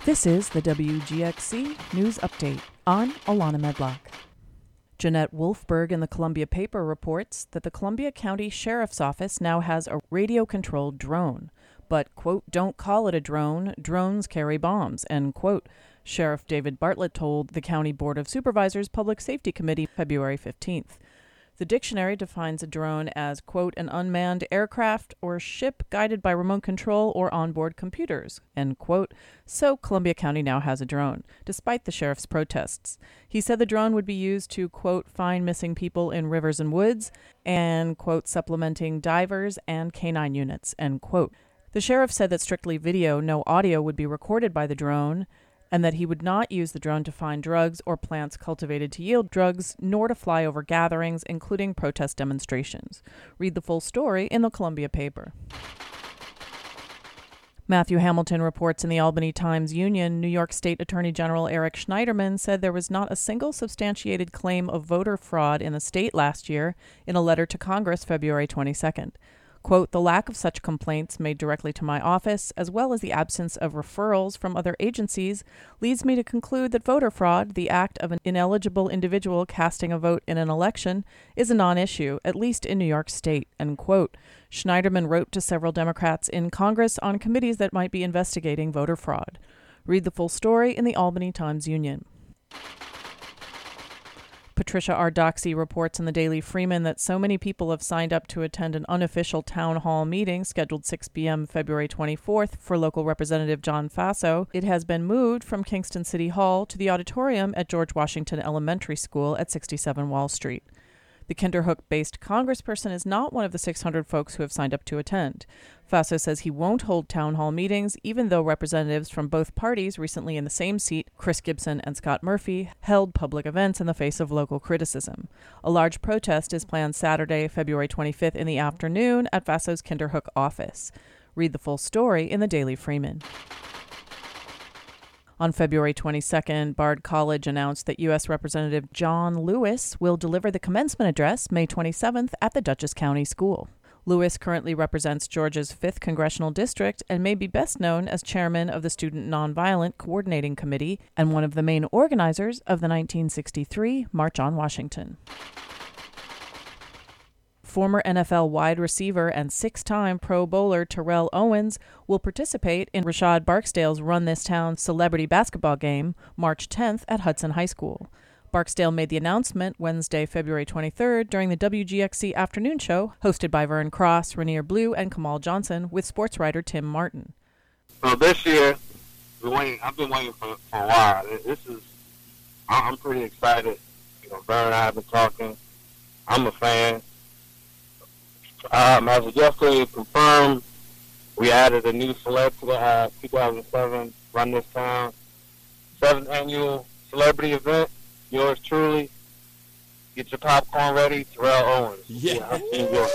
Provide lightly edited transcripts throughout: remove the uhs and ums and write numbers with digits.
This is the WGXC News Update. I'm Alana Medlock. Jeanette Wolfberg in the Columbia Paper reports that the Columbia County Sheriff's Office now has a radio-controlled drone. But, quote, don't call it a drone. Drones carry bombs, end quote. Sheriff David Bartlett told the County Board of Supervisors Public Safety Committee February 15th. The dictionary defines a drone as, quote, an unmanned aircraft or ship guided by remote control or onboard computers, end quote. So Columbia County now has a drone, despite the sheriff's protests. He said the drone would be used to, quote, find missing people in rivers and woods and, quote, supplementing divers and canine units, end quote. The sheriff said that strictly video, no audio, would be recorded by the drone, and that he would not use the drone to find drugs or plants cultivated to yield drugs, nor to fly over gatherings, including protest demonstrations. Read the full story in the Columbia Paper. Matthew Hamilton reports in the Albany Times-Union, New York State Attorney General Eric Schneiderman said there was not a single substantiated claim of voter fraud in the state last year in a letter to Congress February 22nd. Quote, the lack of such complaints made directly to my office, as well as the absence of referrals from other agencies, leads me to conclude that voter fraud, the act of an ineligible individual casting a vote in an election, is a non-issue, at least in New York State, end quote. Schneiderman wrote to several Democrats in Congress on committees that might be investigating voter fraud. Read the full story in the Albany Times-Union. Patricia Ardoxy reports in the Daily Freeman that so many people have signed up to attend an unofficial town hall meeting scheduled 6 p.m. February 24th for local Representative John Faso. It has been moved from Kingston City Hall to the auditorium at George Washington Elementary School at 67 Wall Street. The Kinderhook-based congressperson is not one of the 600 folks who have signed up to attend. Faso says he won't hold town hall meetings, even though representatives from both parties recently in the same seat, Chris Gibson and Scott Murphy, held public events in the face of local criticism. A large protest is planned Saturday, February 25th in the afternoon at Faso's Kinderhook office. Read the full story in the Daily Freeman. On February 22nd, Bard College announced that U.S. Representative John Lewis will deliver the commencement address May 27th at the Dutchess County School. Lewis currently represents Georgia's 5th Congressional District and may be best known as chairman of the Student Nonviolent Coordinating Committee and one of the main organizers of the 1963 March on Washington. Former NFL wide receiver and 6-time Pro Bowler Terrell Owens will participate in Rashad Barksdale's Run This Town celebrity basketball game March 10th at Hudson High School. Barksdale made the announcement Wednesday, February 23rd during the WGXC afternoon show hosted by Vern Cross, Rainier Blue, and Kamal Johnson with sports writer Tim Martin. So this year, I've been waiting for a while. I'm pretty excited. Vern and I have been talking. I'm a fan. As of yesterday, confirmed, we added a new celeb to the 2007 Run This Town 7th annual celebrity event. Yours truly. Get your popcorn ready. Terrell Owens. Yeah. I've seen yours.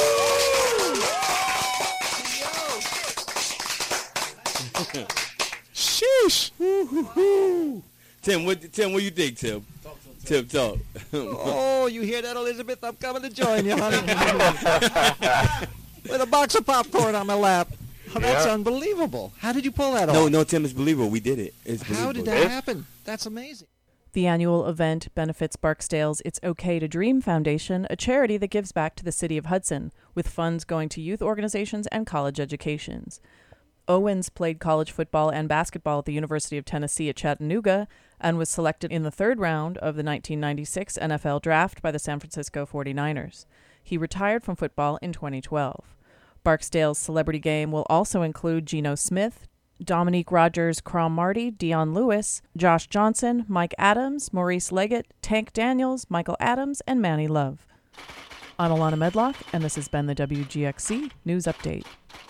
Sheesh. Tim, what do you think, Tim? Tim, talk. Oh, you hear that, Elizabeth? I'm coming to join you, honey. With a box of popcorn on my lap. Oh, that's unbelievable. How did you pull that off? No, Tim, it's believable. We did it. It's believable. How did that happen? That's amazing. The annual event benefits Barksdale's It's Okay to Dream Foundation, a charity that gives back to the city of Hudson, with funds going to youth organizations and college educations. Owens played college football and basketball at the University of Tennessee at Chattanooga and was selected in the 3rd round of the 1996 NFL Draft by the San Francisco 49ers. He retired from football in 2012. Barksdale's celebrity game will also include Geno Smith, Dominique Rodgers, Crom Marty, Dion Lewis, Josh Johnson, Mike Adams, Maurice Leggett, Tank Daniels, Michael Adams, and Manny Love. I'm Alana Medlock, and this has been the WGXC News Update.